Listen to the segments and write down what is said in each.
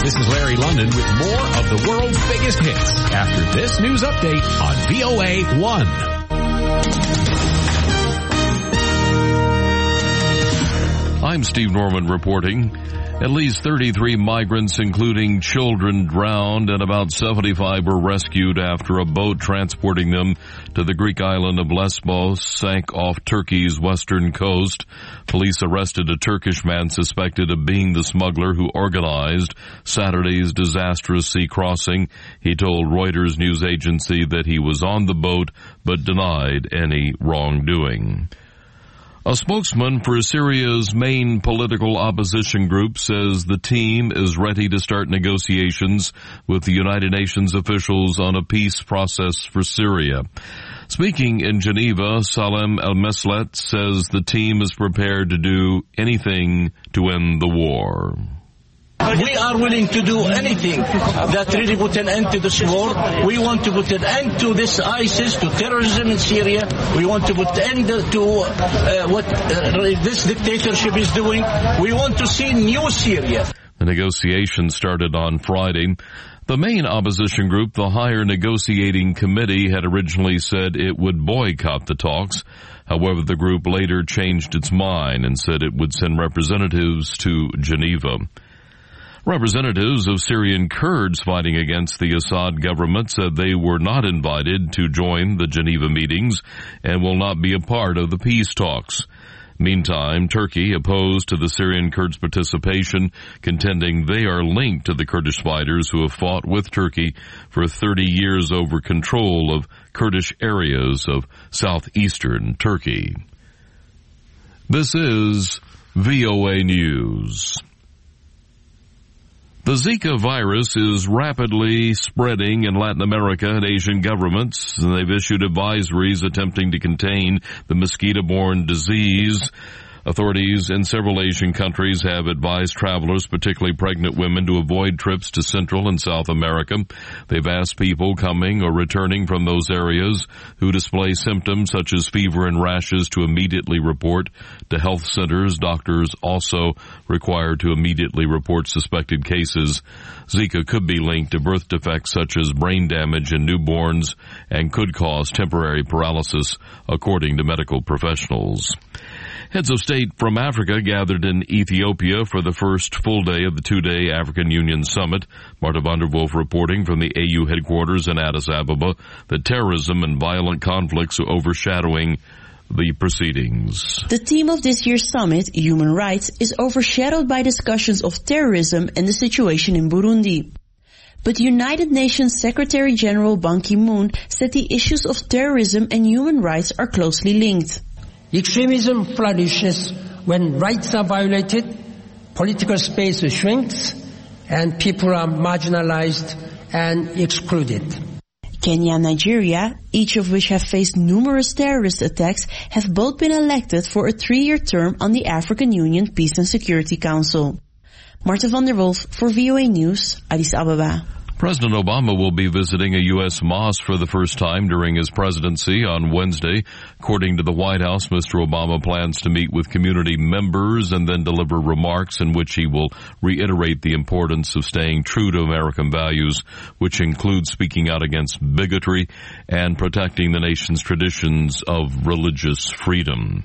This is Larry London with more of the world's biggest hits after this news update on VOA 1. I'm Steve Norman reporting. At least 33 migrants, including children, drowned and about 75 were rescued after a boat transporting them to the Greek island of Lesbos sank off Turkey's western coast. Police arrested a Turkish man suspected of being the smuggler who organized Saturday's disastrous sea crossing. He told Reuters news agency that he was on the boat but denied any wrongdoing. A spokesman for Syria's main political opposition group says the team is ready to start negotiations with the United Nations officials on a peace process for Syria. Speaking in Geneva, Salem El-Meslet says the team is prepared to do anything to end the war. We are willing to do anything that really put an end to this war. We want to put an end to this ISIS, to terrorism in Syria. We want to put an end to what this dictatorship is doing. We want to see new Syria. The negotiations started on Friday. The main opposition group, the Higher Negotiating Committee, had originally said it would boycott the talks. However, the group later changed its mind and said it would send representatives to Geneva. Representatives of Syrian Kurds fighting against the Assad government said they were not invited to join the Geneva meetings and will not be a part of the peace talks. Meantime, Turkey opposed to the Syrian Kurds' participation, contending they are linked to the Kurdish fighters who have fought with Turkey for 30 years over control of Kurdish areas of southeastern Turkey. This is VOA News. The Zika virus is rapidly spreading in Latin America and Asian governments, and they've issued advisories attempting to contain the mosquito-borne disease. Authorities in several Asian countries have advised travelers, particularly pregnant women, to avoid trips to Central and South America. They've asked people coming or returning from those areas who display symptoms such as fever and rashes to immediately report to health centers. Doctors also required to immediately report suspected cases. Zika could be linked to birth defects such as brain damage in newborns and could cause temporary paralysis, according to medical professionals. Heads of state from Africa gathered in Ethiopia for the first full day of the two-day African Union Summit. Marta van der Wolf reporting from the AU headquarters in Addis Ababa that terrorism and violent conflicts are overshadowing the proceedings. The theme of this year's summit, human rights, is overshadowed by discussions of terrorism and the situation in Burundi. But United Nations Secretary General Ban Ki-moon said the issues of terrorism and human rights are closely linked. Extremism flourishes when rights are violated, political space shrinks, and people are marginalized and excluded. Kenya and Nigeria, each of which have faced numerous terrorist attacks, have both been elected for a 3-year term on the African Union Peace and Security Council. Marta van der Wolf for VOA News, Addis Ababa. President Obama will be visiting a U.S. mosque for the first time during his presidency on Wednesday. According to the White House, Mr. Obama plans to meet with community members and then deliver remarks in which he will reiterate the importance of staying true to American values, which include speaking out against bigotry and protecting the nation's traditions of religious freedom.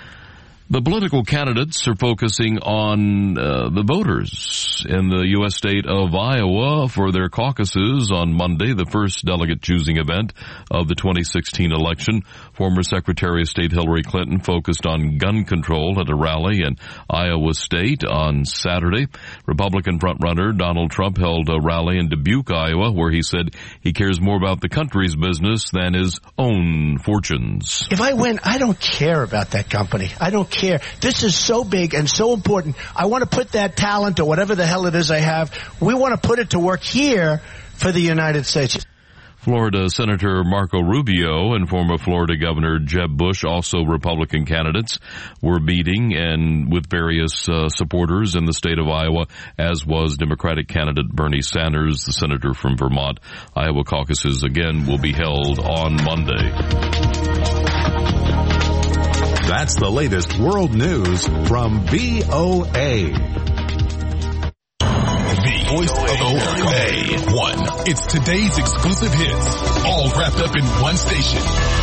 The political candidates are focusing on the voters in the U.S. state of Iowa for their caucuses on Monday, the first delegate choosing event of the 2016 election. Former Secretary of State Hillary Clinton focused on gun control at a rally in Iowa State on Saturday. Republican frontrunner Donald Trump held a rally in Dubuque, Iowa, where he said he cares more about the country's business than his own fortunes. If I win, I don't care about that company. I don't care. This is so big and so important. I want to put that talent or whatever the hell it is I have, we want to put it to work here for the United States. Florida Senator Marco Rubio and former Florida Governor Jeb Bush, also Republican candidates, were meeting and with various supporters in the state of Iowa, as was Democratic candidate Bernie Sanders, the senator from Vermont. Iowa caucuses again will be held on Monday. That's the latest world news from VOA. voice of America. A1. It's today's exclusive hits, all wrapped up in one station.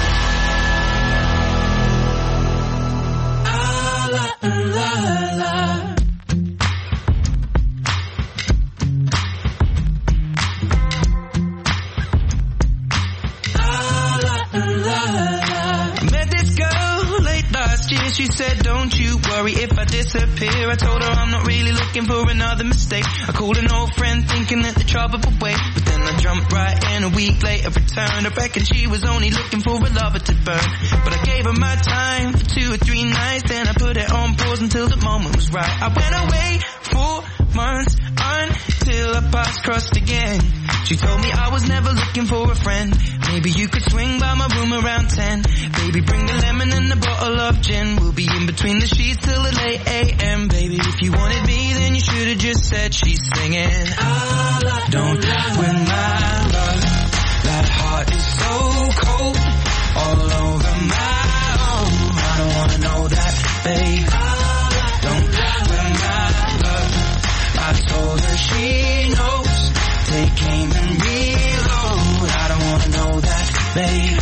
She said, don't you worry if I disappear. I told her I'm not really looking for another mistake. I called an old friend thinking that the trouble would wait, but then I jumped right in. A week later returned. I reckon she was only looking for a lover to burn, but I gave her my time for 2 or 3 nights. Then I put it on pause until the moment was right. I went away 4 months until our paths crossed again. She told me I was never looking for a friend. Maybe you could swing by my room around 10. Baby, bring the lemon and a bottle of gin. We'll be in between the sheets till the late a.m. Baby, if you wanted me, then you should have just said she's singing. Don't win my love. That heart is so cold, all over my own. I don't wanna know that, babe. Don't win my love. I told her she knows. Take aim and reload. I don't wanna know that, babe.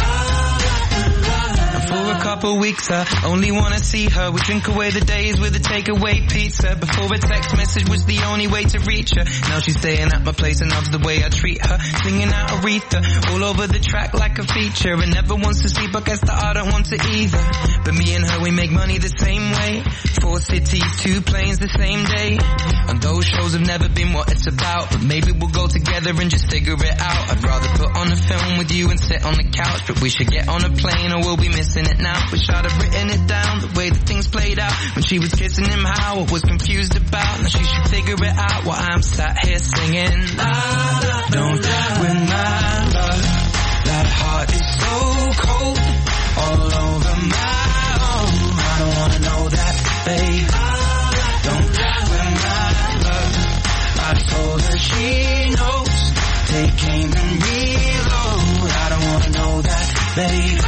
For a couple weeks I only wanna see her. We drink away the days with a takeaway pizza. Before a text message was the only way to reach her. Now she's staying at my place and loves the way I treat her. Singing out Aretha all over the track like a feature. And never wants to sleep, I guess that I don't want to either. But me and her, we make money the same way. 4 cities, 2 planes the same day. And those shows have never been what it's about, but maybe we'll go together and just figure it out. I'd rather put on a film with you and sit on the couch, but we should get on a plane or we'll be missing it now. Wish I'd have written it down, the way that things played out. When she was kissing him, how I was confused about. Now she should figure it out while I'm sat here singing. Don't win my love. That heart is so cold, all over my own. I don't wanna know that, babe. Don't win my love. I told her she knows. Take aim and reload. I don't wanna know that, babe.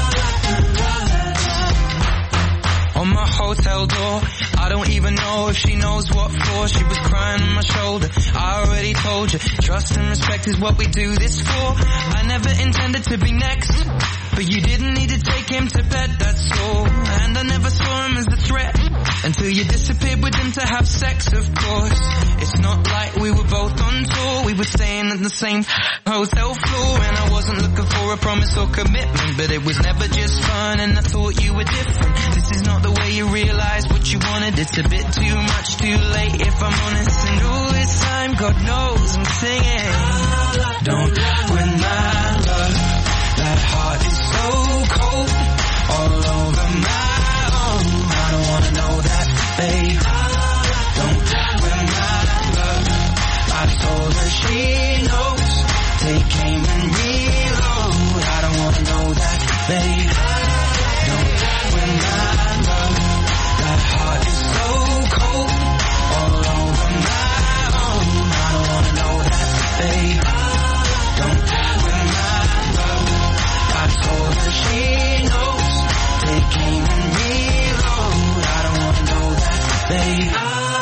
On my hotel door, I don't even know if she knows what for. She was crying on my shoulder. I already told you, trust and respect is what we do this for. I never intended to be next, but you didn't need to take him to bed, that's all. And I never saw him as a threat until you disappeared with him to have sex, of course. It's not like we were both on tour. We were staying at the same hotel floor, and I wasn't looking for a promise or commitment, but it was never just fun, and I thought you were different. This is not the way you realize what you wanted. It's a bit too much, too late, if I'm honest. And all this time, God knows I'm singing. Don't win my love. That heart is so cold, all over my own. I don't wanna know that, babe. Don't win my love. I told her she knows. Take aim and reload. I don't wanna know that, babe. Don't win my love. That heart is so cold, all over my own. I don't wanna know that, babe. Don't win my love. I told her she knows. Take aim and reload. I don't wanna know that, babe.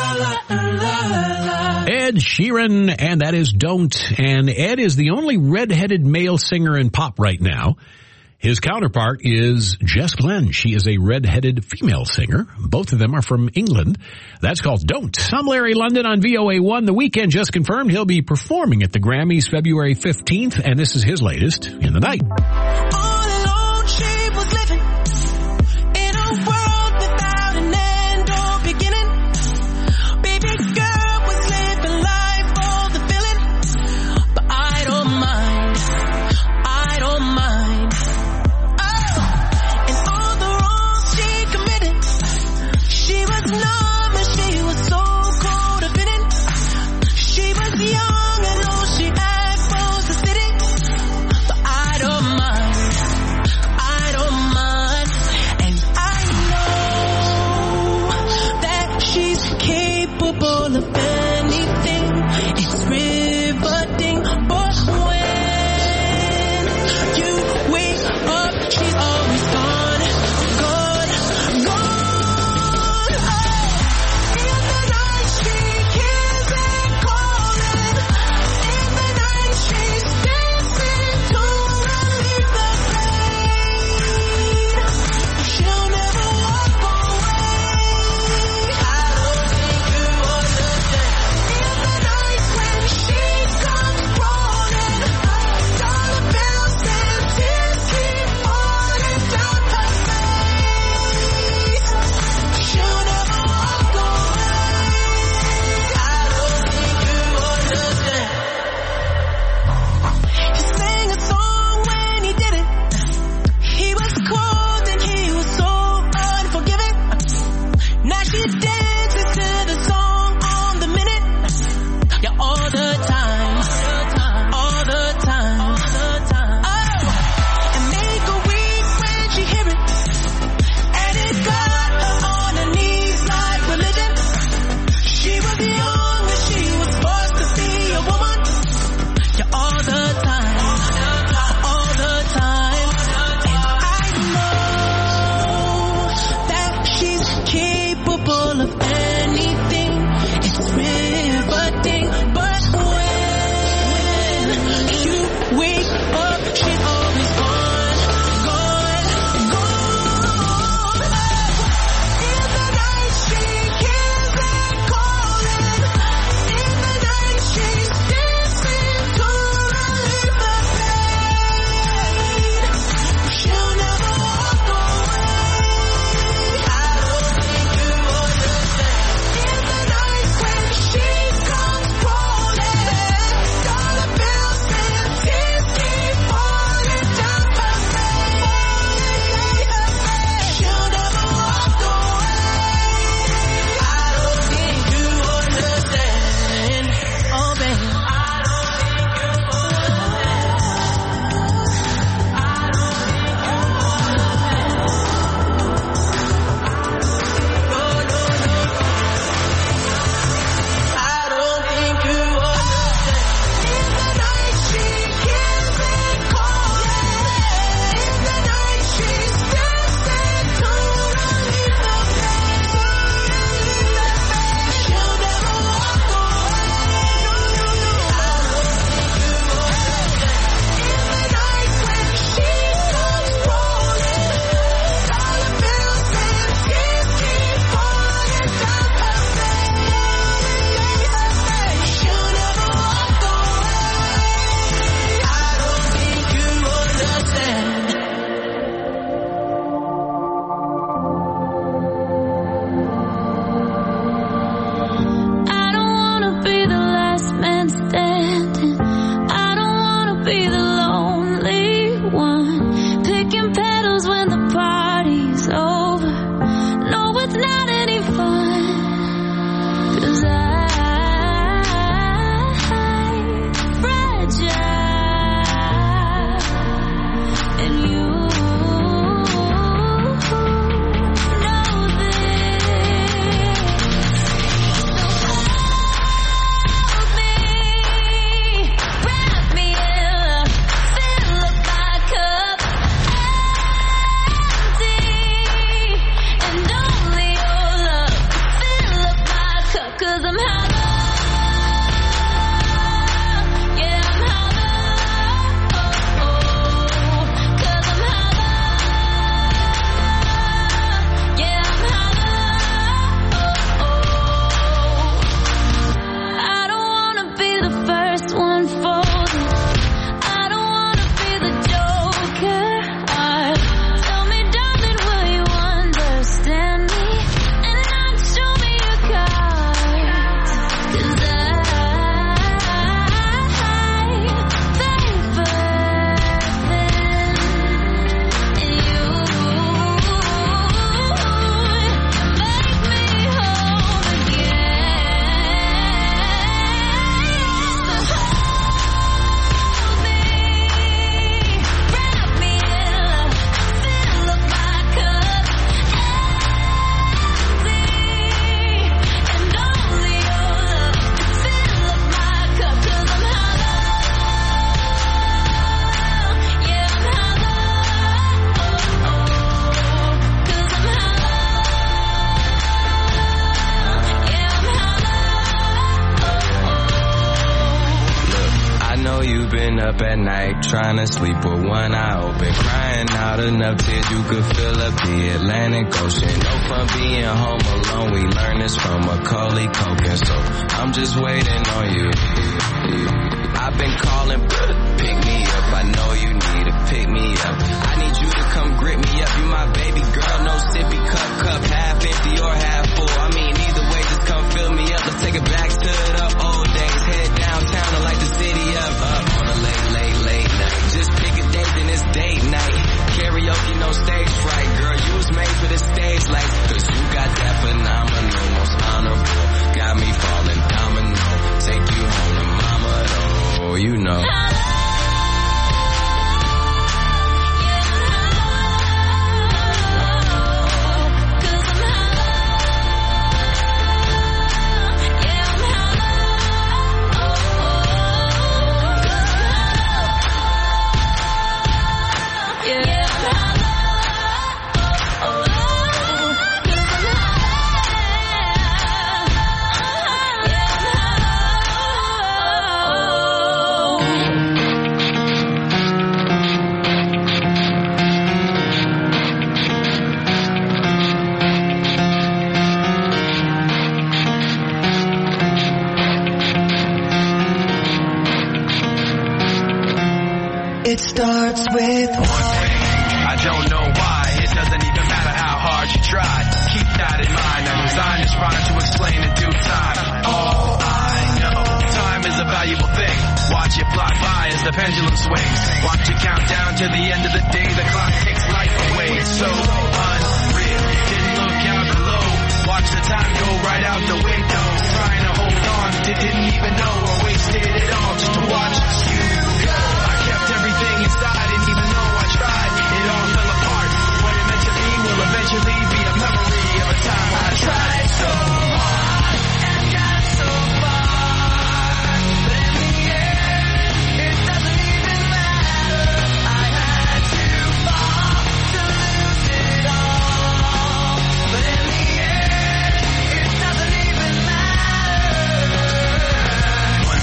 Ed Sheeran, and that is Don't. And Ed is the only red-headed male singer in pop right now. His counterpart is Jess Glenn. She is a red-headed female singer. Both of them are from England. That's called Don't. I'm Larry London on VOA1. The Weeknd just confirmed he'll be performing at the Grammys February 15th, and this is his latest in the night. All alone she was living in a world without an end or beginning. Baby girl was living life for the feeling, but I don't mind. I don't mind. And all the wrongs she committed, she was numb and she was so codependent. She was young and all she had was a city, but I don't mind. Up at night, trying to sleep with one eye open, crying out enough tears you could fill up the Atlantic Ocean. No fun being home alone, we learned this from Macaulay Culkin, so I'm just waiting on you. I've been calling, pick me up, I know you need to pick me up. I need you to come grip me up, you my baby girl, no sippy cup, half empty or half full. I mean, either way, just come fill me up, let's take it back to the old days, head downtown to light the city up on a late night. Just pick a date, then it's date night. Karaoke, no stage fright, girl, you was made for the stage lights, cause you got that phenomenal, most honorable, got me falling domino, take you home to mama, oh, you know. It starts with one thing. I don't know why. It doesn't even matter how hard you try. Keep that in mind. I designed this rhyme to explain in due time. All I know, time is a valuable thing. Watch it fly by as the pendulum swings. Watch it count down to the end of the day. The clock takes life away. It's so unreal. Didn't look out below. Watch the time go right out the window. Trying to hold on, didn't even know or wasted it all just to watch you go. I kept everything inside, and even though I tried, it all fell apart. What it meant to be will eventually be a memory of a time I tried so hard and got so far. But in the end, it doesn't even matter. I had to fall to lose it all. But in the end, it doesn't even matter.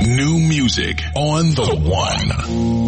New music on the One.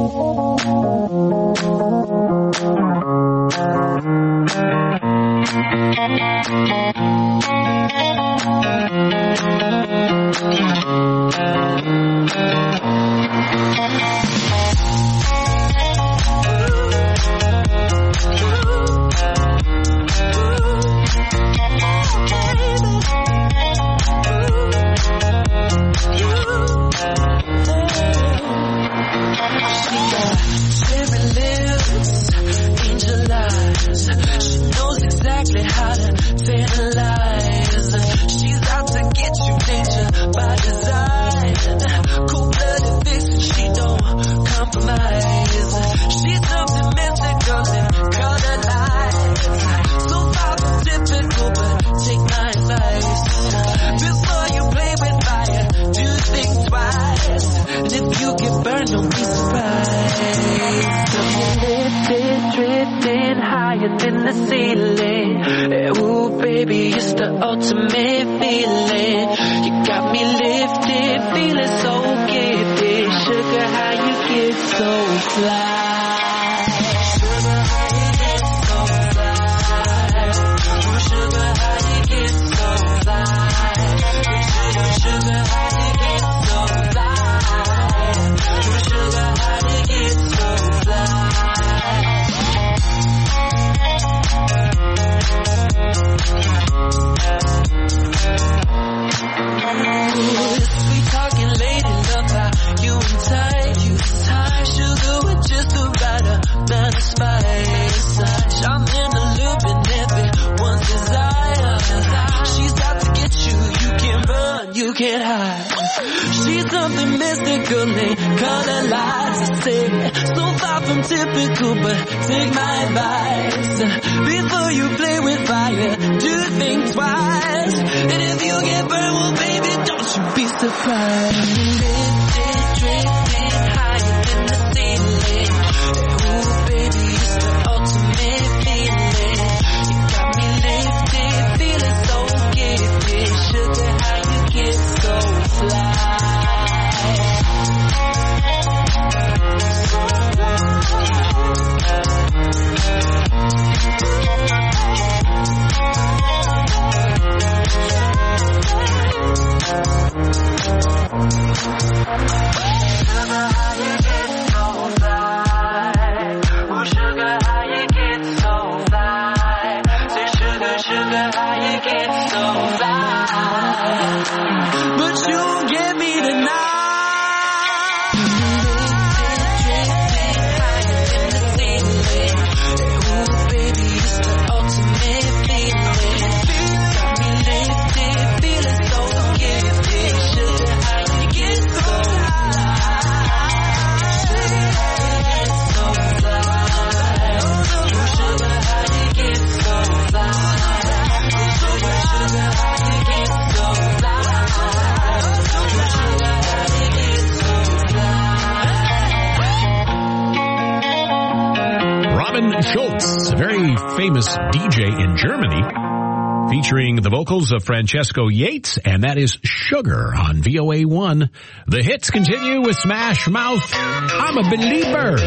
DJ in Germany, featuring the vocals of Francesco Yates, and that is Sugar on VOA1. The hits continue with Smash Mouth, I'm a Believer.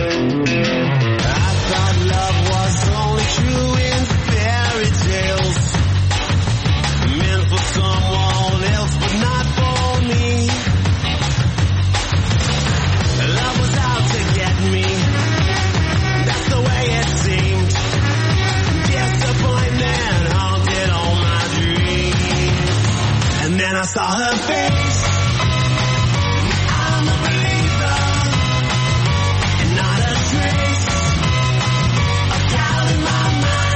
I thought love was only true in fairy tales, meant for someone else but not for me. Love was out to get me, that's the way it seemed. Disappointment haunted all my dreams. And then I saw her face. I'm a believer, and not a trace of doubt in my mind.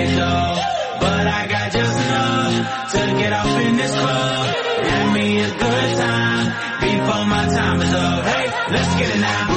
face though. But I got just enough to get off in this club. Give me a good time before my time is up. Hey, let's get it now.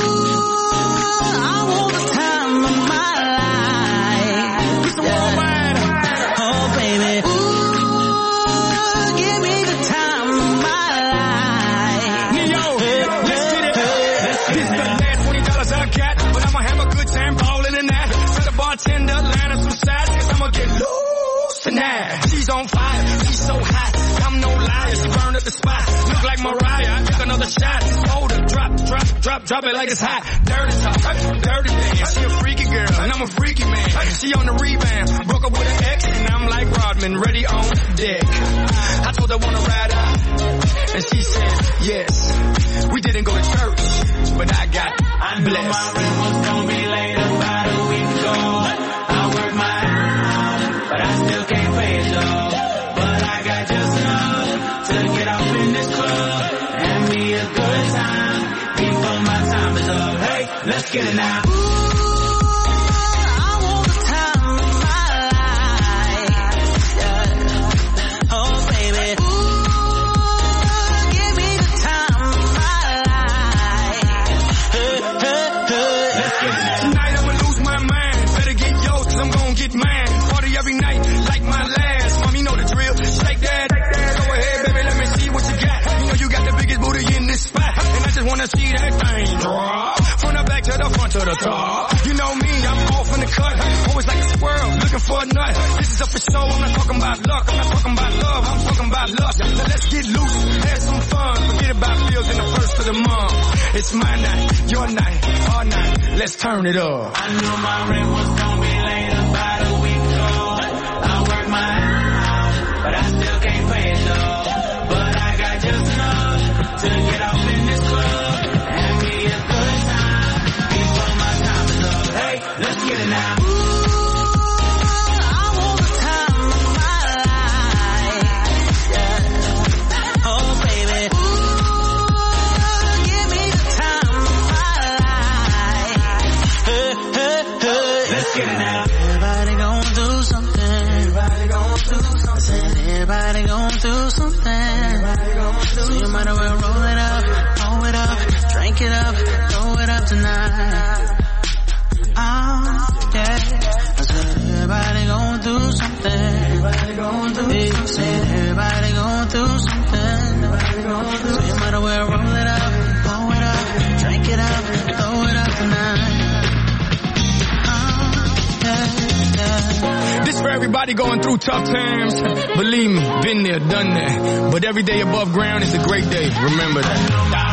I want the time of my life. It's the worldwide. Oh, baby. Ooh, give me the time of my life. Neo, let's get it. This is the last $20 I got, but I'ma have a good time balling in that. Tell the bartender, line up some sides, cause I'ma get loose tonight. She's on fire, she's so hot. I'm no liar, she burned up the spot. Look like Mariah, I took another shot. Hold her, drop it like it's hot. Dirty talk, dirty dance. She a freaky girl, and I'm a freaky man. She on the rebound, broke up with an ex, and I'm like Rodman, ready on deck. I told her wanna ride out, and she said yes. We didn't go to church, but I got I knew blessed. my rent was gonna be late about a week ago. I worked my ass off, but I still can't pay it though. But I got just enough to get off in this club. Have me a good time before my time is up. Hey, let's get it now. I want the time of my life. Yeah. Oh, baby. Ooh, give me the time of my life. Let's get it. Tonight I'ma lose my mind. Better get yours, cause I'm gonna get mine. Party every night, like my last. Mom, you know the drill. Shake that. Go ahead, baby, let me see what you got. You know you got the biggest booty in this spot. And I just wanna see that thing drop. From the back to the front to the top. You know me, I'm off in the cut. Always like a squirrel, looking for a nut. This is up for show, I'm not talking about luck. I'm not talking about love, I'm talking about lust. So let's get loose, have some fun. Forget about bills in the first of the month. It's my night, your night, our night. Let's turn it up. I knew my rent was gonna be late about a week ago. I worked my ass off, but I still can't pay it though. But I got just enough to get off in this club. Have me a good time before my time is up. Hey, let's get it now. I want the time of my life. Yeah. Oh, baby. Ooh, give me the time of my life. Let's get it now. Everybody gon' do something. Everybody gon' do something. Everybody gon' do something. So you might as well roll it up, drink it up, throw it up tonight. Oh, yeah. I said everybody gon' do something. Everybody gon' do something. Said everybody gon' do something. Everybody gon' do something. So you might as well roll it up, blow it up, drink it up, throw it up tonight. This for everybody going through tough times. Believe me, been there, done that. But every day above ground is a great day. Remember that.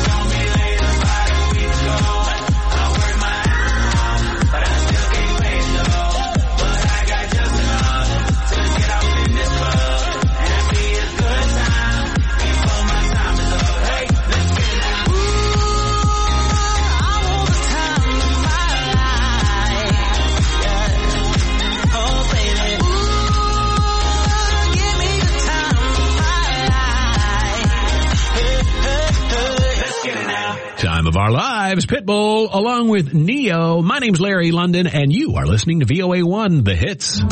Time of our lives, Pitbull, along with Neo. My name's Larry London, and you are listening to VOA1, The Hits.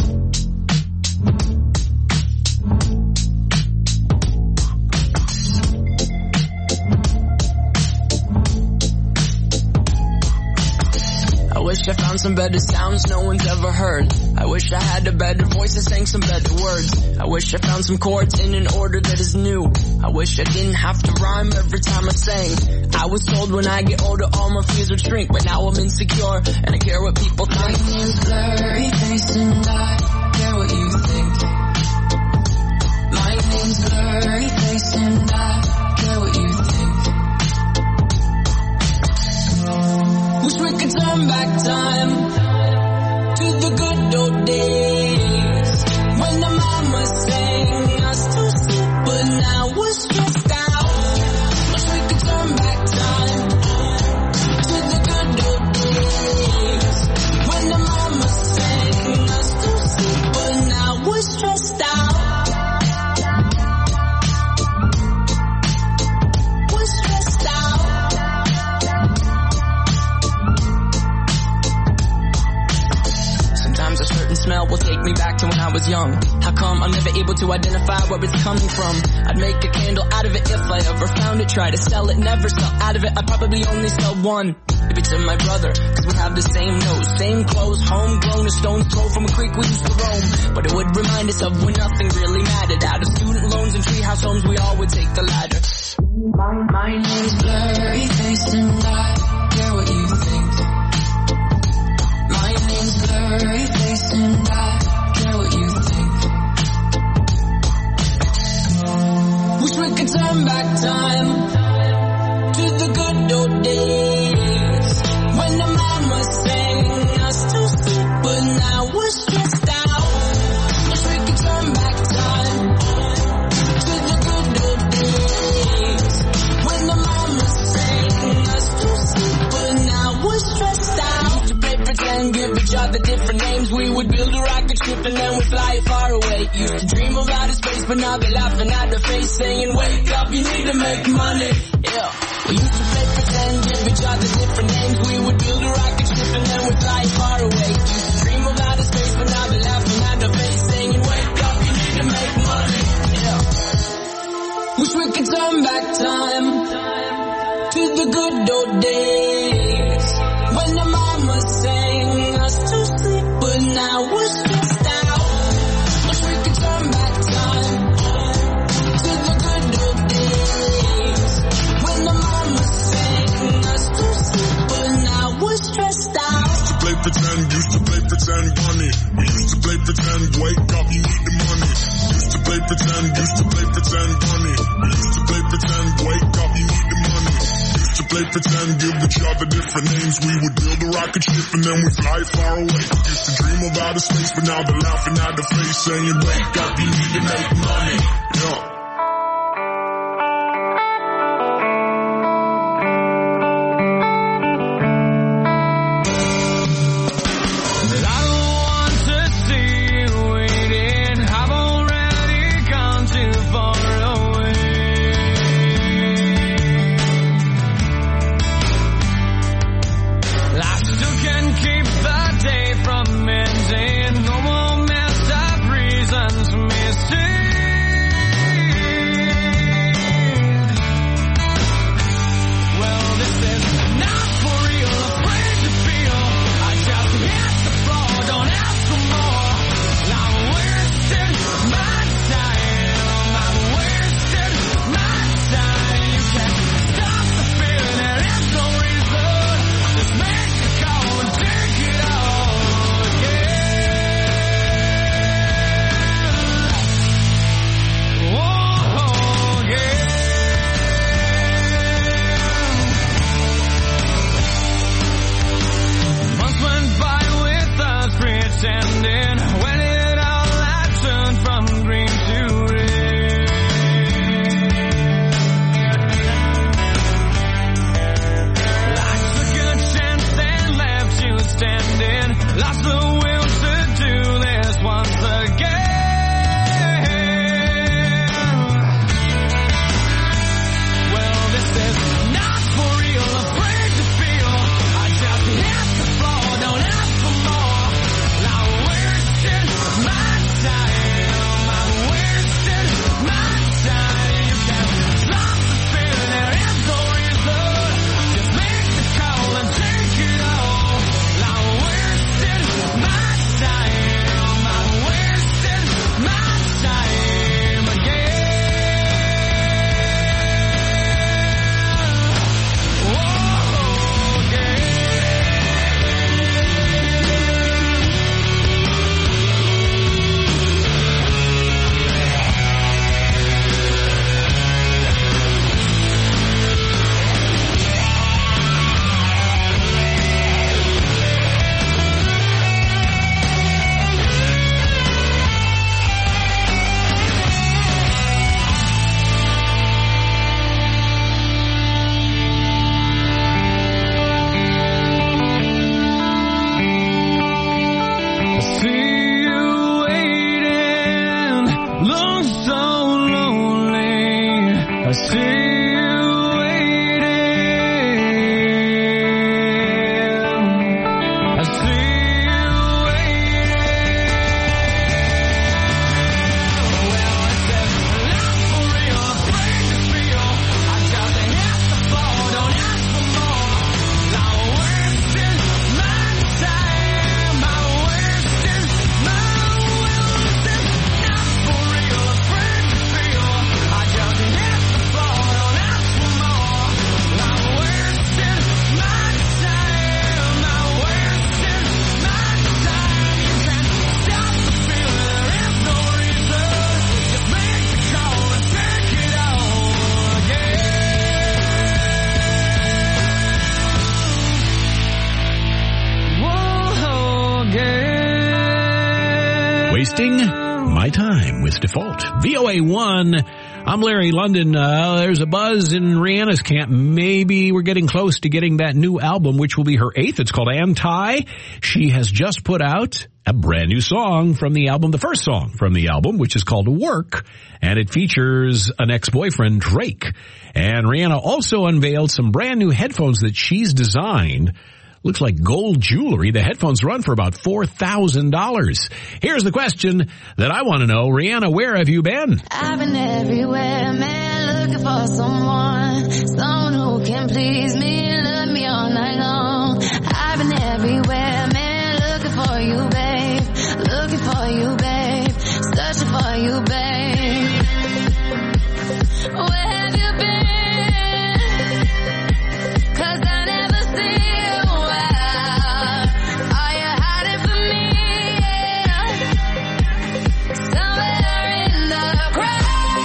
I wish I found some better sounds no one's ever heard. I wish I had a better voice and sang some better words. I wish I found some chords in an order that is new. I wish I didn't have to rhyme every time I sang. I was told when I get older all my fears would shrink, but now I'm insecure and I care what people think. My name's blurry face and I care what you think. My name's blurry face and I care what you think. Wish we could turn back time to the good old days when the mama sang us to sleep, but now we're stressed out. Wish we could turn back time to the good old days when the mama smell will take me back to when I was young. How come I'm never able to identify where it's coming from? I'd make a candle out of it if I ever found it. Try to sell it, never sell out of it. I'd probably only sell one. If it's in my brother, cause we have the same nose, same clothes, homegrown, a stone's throw from a creek we used to roam. But it would remind us of when nothing really mattered. Out of student loans and treehouse homes, we all would take the ladder. My name's Blurry Face and I care what you think. My name's Blurry Face and I care what you think. Wish we could turn back time to the good old days when the mama sang us to sleep, but now we're stressed out. Wish we could turn back time to the good old days when the mama sang us to sleep, but now we're stressed out. Used to play pretend, give each other different names. We would build a rocket ship and then we'd fly far away. Used to dream of outer space, but now they're laughing at the face, saying, wake up, you need to make money. Yeah. We used to play pretend, give each other different names. We would build a rocket ship and then we'd fly far away. Used to dream of outer space, but now they're laughing at the face, saying, wake up, you need to make money. Yeah. Wish we could turn back time to the good old days when the mama sang us to sleep, but now we're stressed out. Wish we could turn back time to the good old days when the mama sang us to sleep, but now we're stressed out. Used to play pretend, bunny. We used to play pretend, wake up, you need the money. Used to play pretend, bunny. We used to play pretend, wake up, you need the money. Used to play pretend, give each other different names. We would build a rocket ship and then we fly far away. Used to dream of outer space, but now they're laughing at the face, saying, wake up, you need to make money. Yeah. Wasting My Time with Default. VOA1. I'm Larry London. There's a buzz in Rihanna's camp. Maybe we're getting close to getting that new album, which will be her 8th. It's called Anti. She has just put out a brand new song from the album, the first song from the album, which is called Work, and it features an ex-boyfriend, Drake. And Rihanna also unveiled some brand new headphones that she's designed. Looks like gold jewelry. The headphones run for about $4,000. Here's the question that I want to know. Rihanna, where have you been? I've been everywhere, man, looking for someone who can please me, love me all night long. I've been everywhere, man, looking for you, babe, searching for you, babe. Where have you been? 'Cause I never see you. Are you hiding from me? Somewhere in the crowd.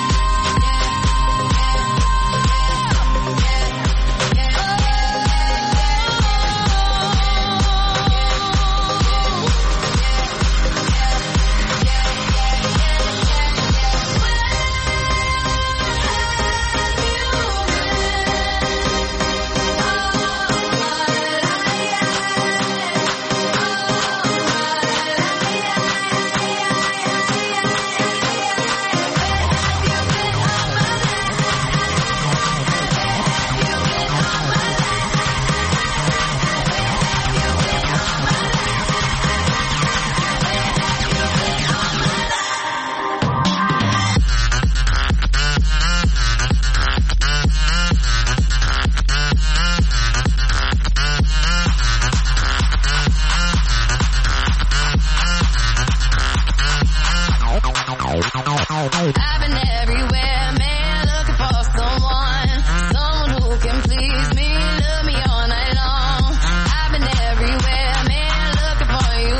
I've been everywhere, man, looking for someone who can please me, love me all night long. I've been everywhere, man, looking for you,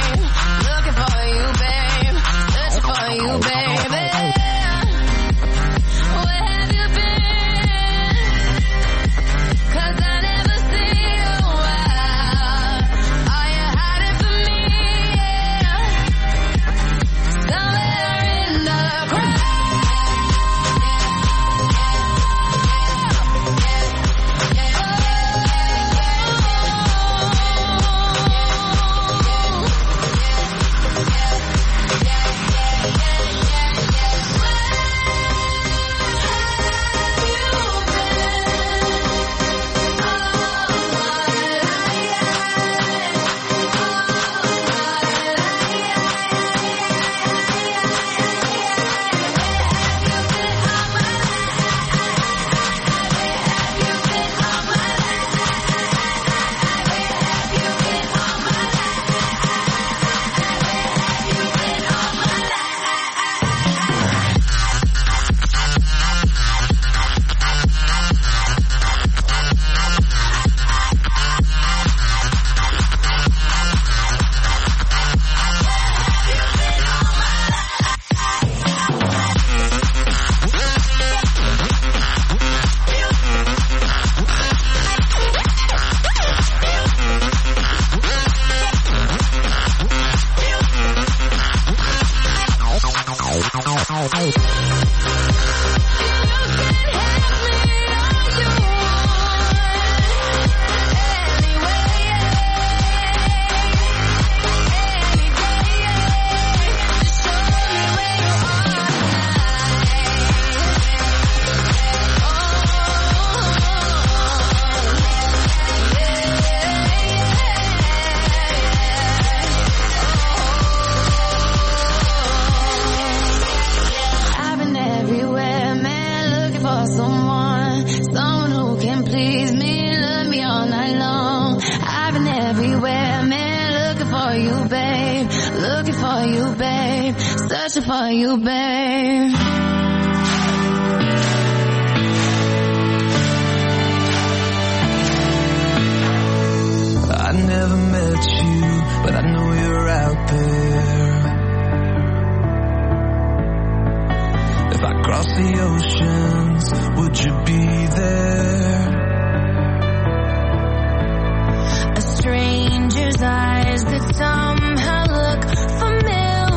babe, searching for you, baby. Where have you been? 'Cause I never see you. Are you hiding from me? Somewhere in the crowd. Someone who can please me, love me all night long. I've been everywhere, man, looking for you, babe, searching for you, babe. I never met you, but I know you're out there. If I cross the oceans, would you be there? A stranger's eyes that somehow look familiar.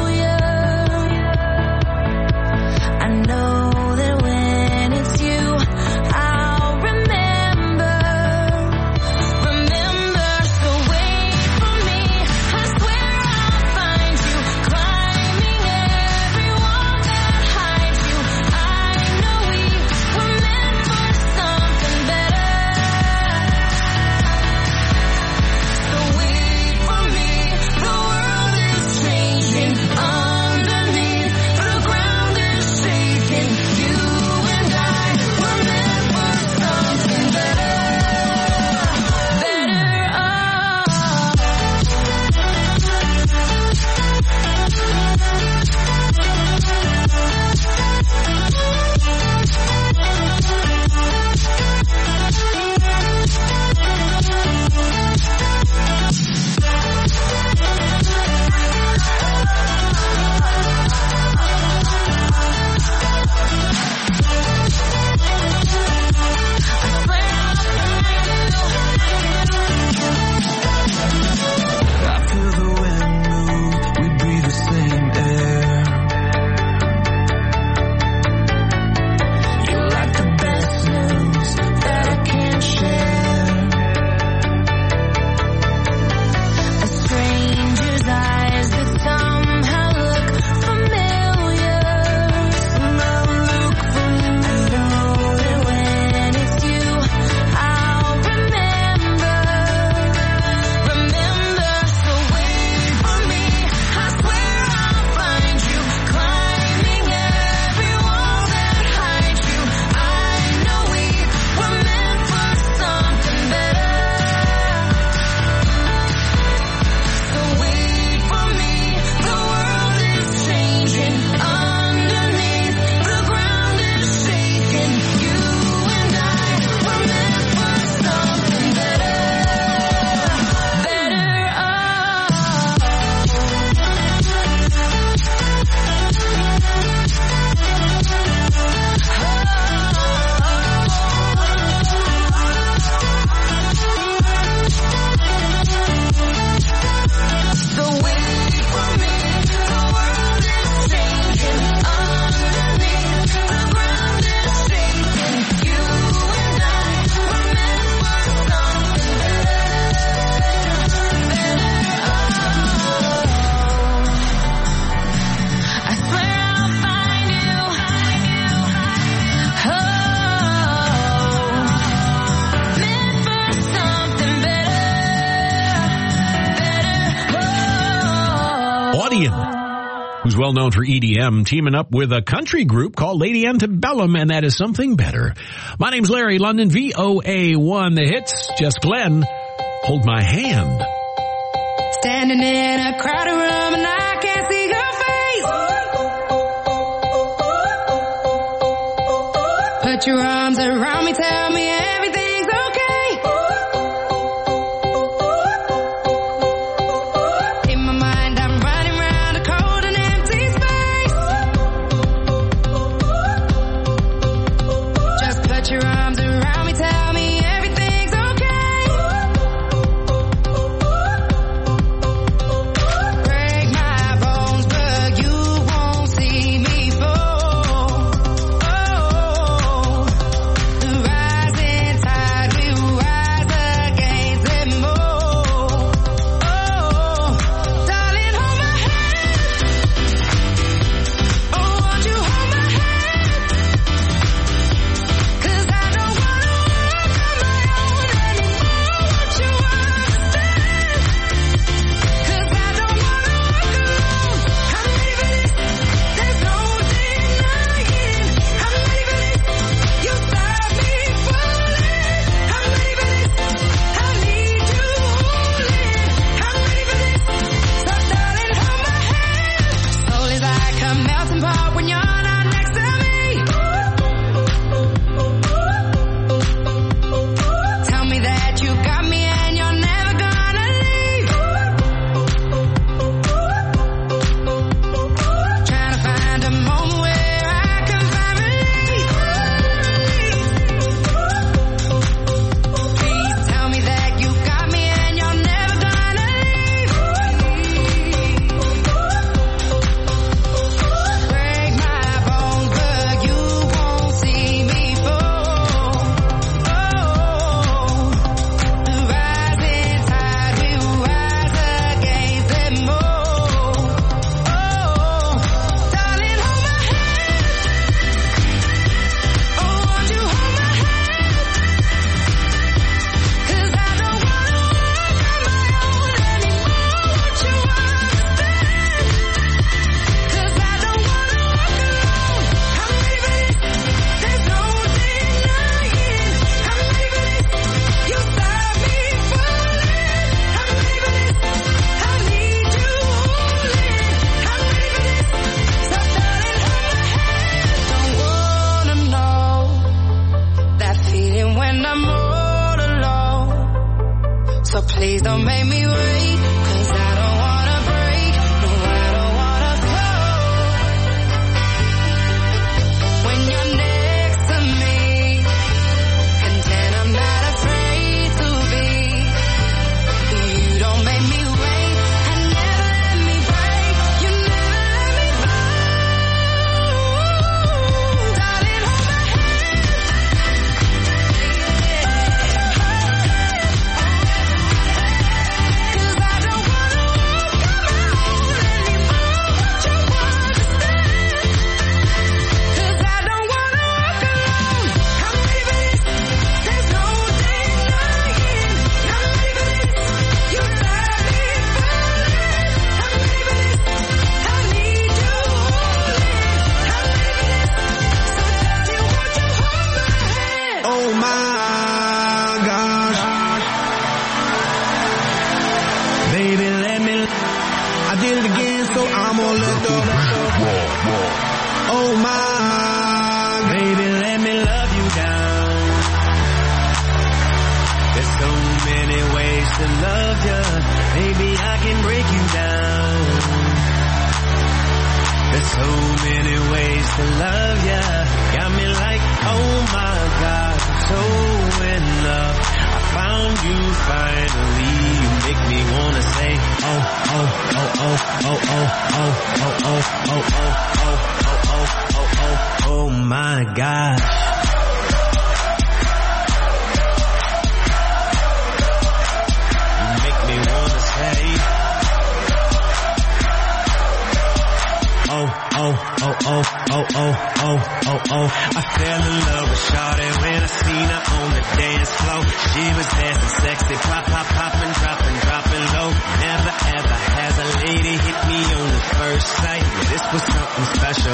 Claudian, who's well known for EDM, teaming up with a country group called Lady Antebellum, and that is something better. My name's Larry London, VOA1, the hits. Just Glenn, Hold My Hand. Standing in a crowded room and I can't see your face. Put your arms around me, tell me everything's okay. In my mind I'm running around a cold and empty space. Just put your arms around me, tell me everything's okay. Break my bones, but you won't see me fall. Oh, the rising tide will rise against them all. Oh, darling, hold my hand. Oh, won't you hold my hand? 'Cause I don't wanna walk on my own anymore. Won't you understand? 'Cause I don't wanna walk alone. I'm ready for this. There's no denying. I'm ready for this. You stop me falling. I'm ready for this. I need you holding. I'm ready for this. So darling, hold my hand. Soul is like a melting pot when you're not next to me. Tell me that you got me and you're never gonna leave. Trying to find a moment where I can find relief. Please tell me that you got me and you're never gonna leave. Break my bones, but you won't see me fall. Oh, the rising tide will rise against them all. Oh, darling, hold my hand. Oh, won't you hold my hand? 'Cause I don't wanna walk on my own anymore. Won't you understand? 'Cause I don't wanna walk alone. I'm ready for this. There's no denying. I'm ready for this. You stop me falling. I'm ready for this. I need you holding. I'm ready for this. So darling, hold my hand. Don't wanna know that feeling when I'm all alone. So please don't make me wait, 'cause I don't wanna break. No, I don't wanna go. When you're next to me, content I'm not afraid to be. You don't make me wait, and never let me break. You never let me fall. Darling, hold my hand. 'Cause I don't wanna walk on my own anymore. Won't you understand? 'Cause I don't wanna walk alone. I'm ready for this. There's no denying. I'm ready for this. You stop me falling. I'm ready for this. I need you holding. I'm ready for this. So darling, won't you hold my hand? Oh my gosh. Baby, let me. I did it again, so I'm gonna let go. Oh my. Baby, let me love you down. There's so many ways to love you. Baby, I can break you down. There's so many ways to love ya. Got me like, oh my God, so in love. I found you finally. You make me wanna say, oh, oh, oh, oh, oh, oh, oh, oh, oh, oh, oh, oh, oh, oh, oh, oh my God. You make me wanna say, oh, oh, oh, oh, oh, oh, oh, oh, oh. I fell in love with Shawty when I seen her on the dance floor. She was dancing sexy, pop, pop, popping, dropping low. Never ever has a lady hit me on the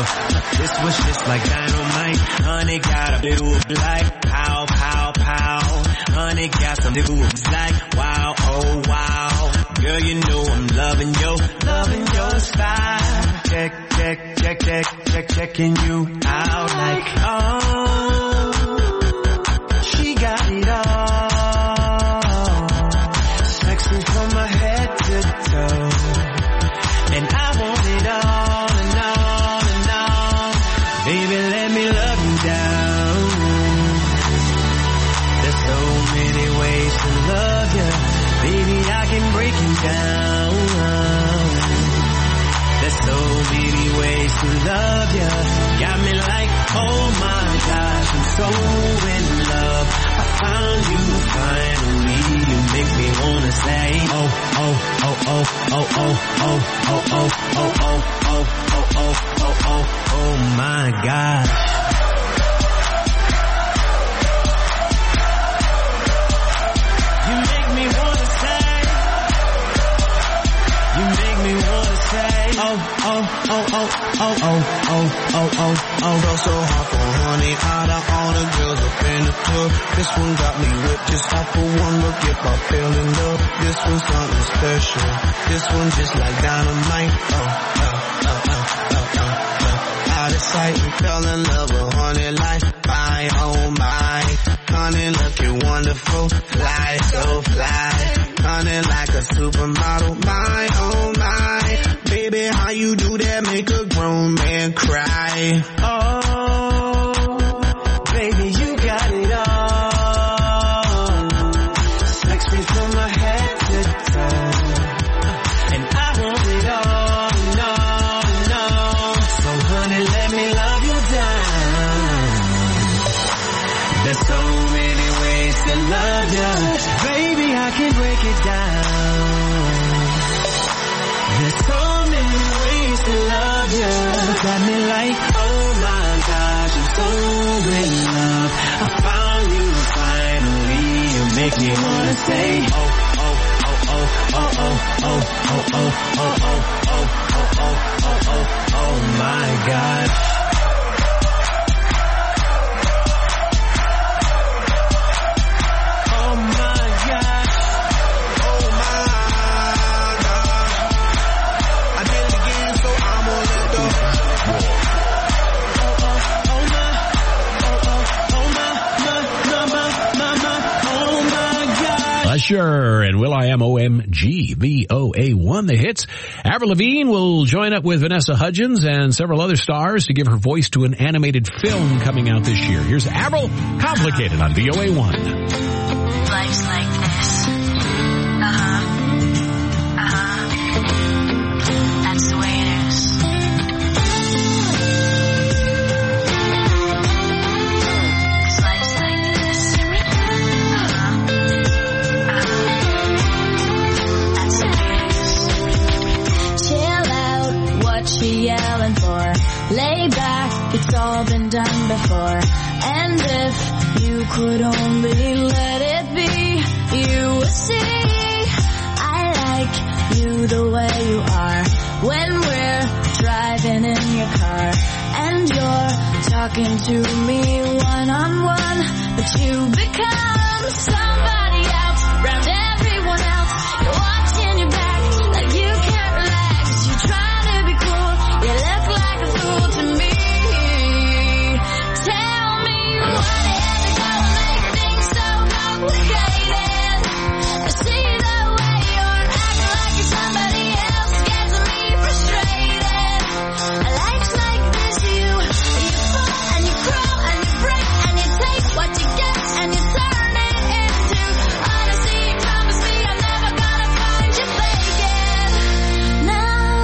This was just like dynamite. Honey got a big like pow, pow, pow. Honey got some dudes like wow, oh wow. Girl, you know I'm loving your style. Checking you out like, oh, she got it all. Sexy from my head to toe. And I want it all and all and all. Baby, let me love you down. There's so many ways to love you. Baby, I can break you down. There's so many ways to love you. Got me like, oh my gosh, I'm so in love. I found you finally. You make me wanna say, oh, oh, oh, oh, oh, oh, oh, oh, oh, oh, oh, oh, oh, oh, oh, oh my God. You make me wanna say, you make me wanna say, oh, oh, oh, oh, oh, oh, oh, oh, oh, oh. Felt so hot for honey, out of all the girls up in the club. This one got me whipped just off for one look. If I fell in love, this one's something special. This one just like dynamite. Oh, oh, oh, oh, oh, oh, oh. Out of sight, we fell in love with honey like my, oh my. Honey looking wonderful, fly, so fly. Honey like a supermodel, my, oh my. Baby, how you do that make a grown man cry? Oh, baby, you got it all. Sex me from my head to toe. And I want it all, no, no. So honey, let me love you down. There's so many ways to love you. Baby, I can break it down. There's so many ways to love you. Got me like, oh my gosh, I'm so in love. I found you finally. You make me wanna say, oh, oh, oh, oh, oh, oh, oh, oh, oh, oh, oh, oh, oh, oh, oh, oh my God. Usher and Will.i.am OMG, VOA1, the hits. Avril Lavigne will join up with Vanessa Hudgens and several other stars to give her voice to an animated film coming out this year. Here's Avril, Complicated on VOA1. Life's like this. That's the way it is. She yelling for, lay back, it's all been done before. And if you could only let it be, you would see I like you the way you are. When we're driving in your car and you're talking to me one-on-one, but you become somebody else around everyone else. You're watching your back like you can't relax. You try you look like a fool to me. Tell me what is it gonna make things so complicated? I see the way you're acting like you're somebody else, gets me frustrated. Life's like this, you fall and you crawl and you break and you take what you get and you turn it into honesty. You promise me I'm never gonna find you faking. No.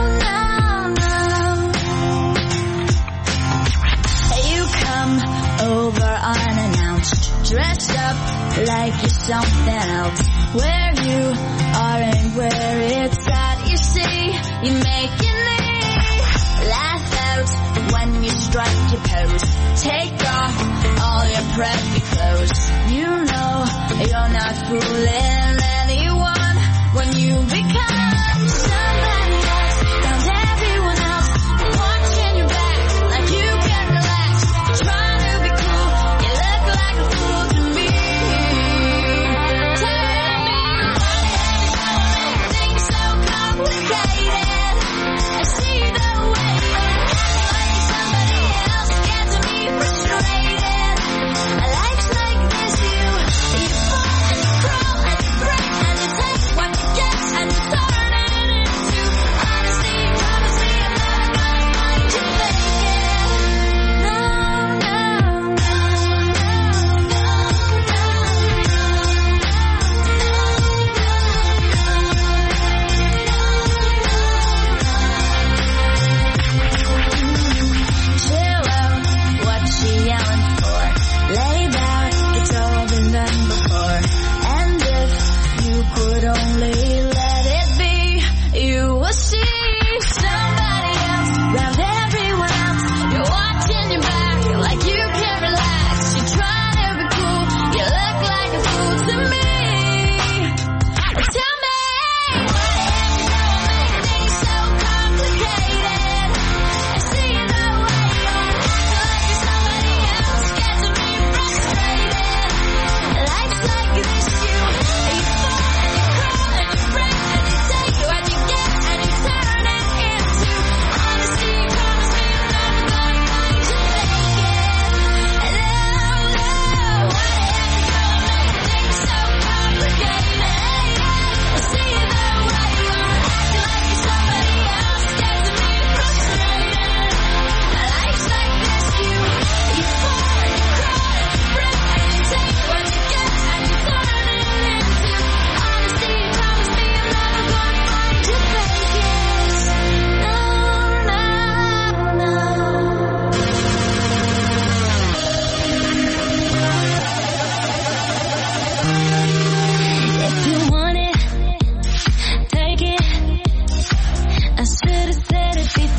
Over unannounced, dressed up like you're something else. Where you are and where it's at, you see, you're making me laugh out when you strike your pose. Take off all your preppy clothes. You know you're not fooling anyone when you become somebody else. Found everyone else watching your back like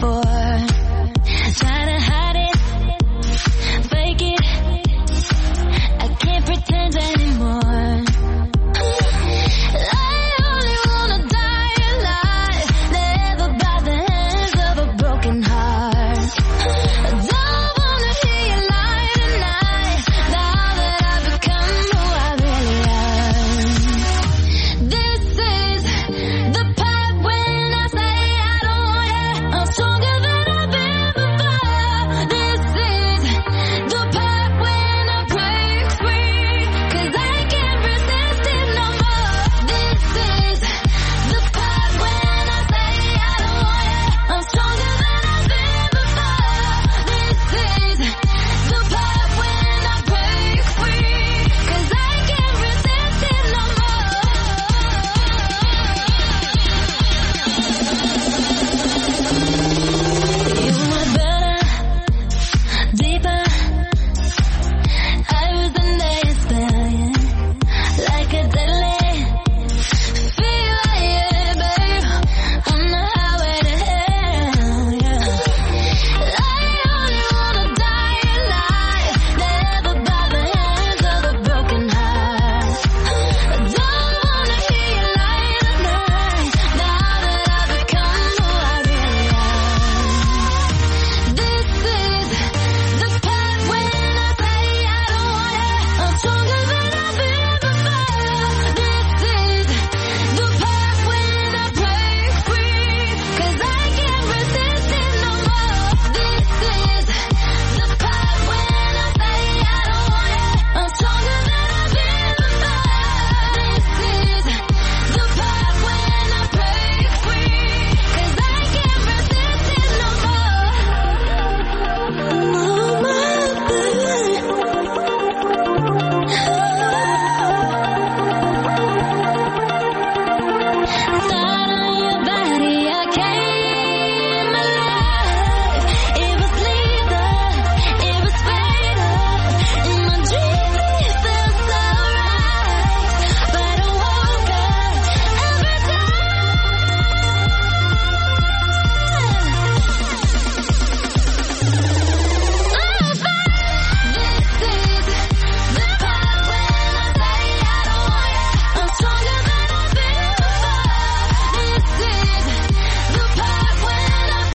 before.